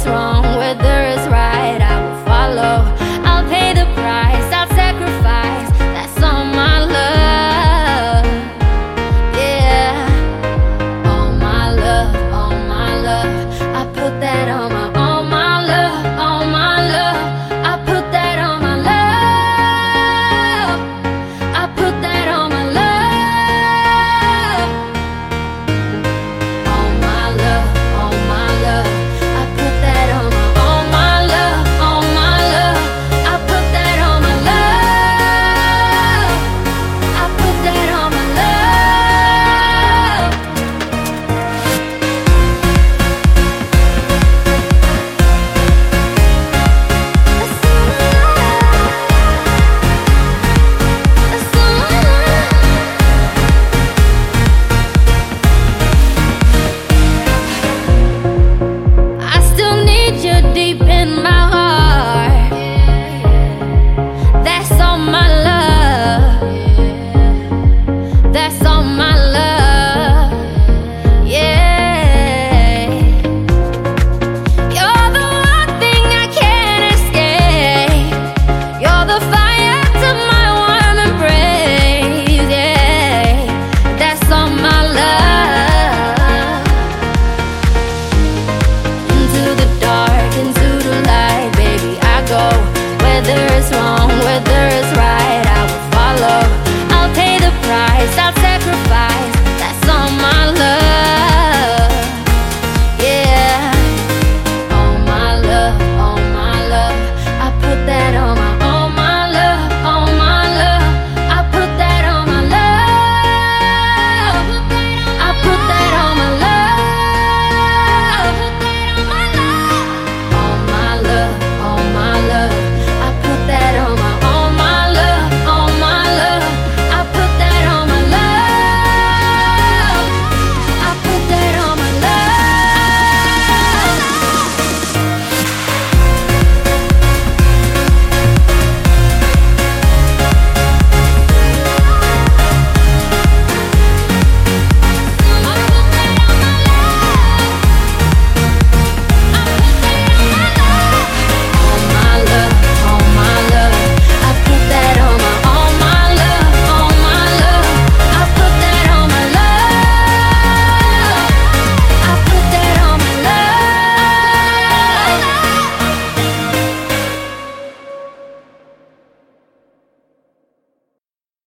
is wrong, whether it's right, I will follow. I'll pay the price, I'll sacrifice. That's all my love. Yeah. All my love, all my love. I put that on my all my love, all my love. I put that on my love. I put that on my love. All my love, all my love. I put that on my all my love, all my love. I put that on my love. I put that on my love. I still need you deep in my heart. That's all my love. That's all my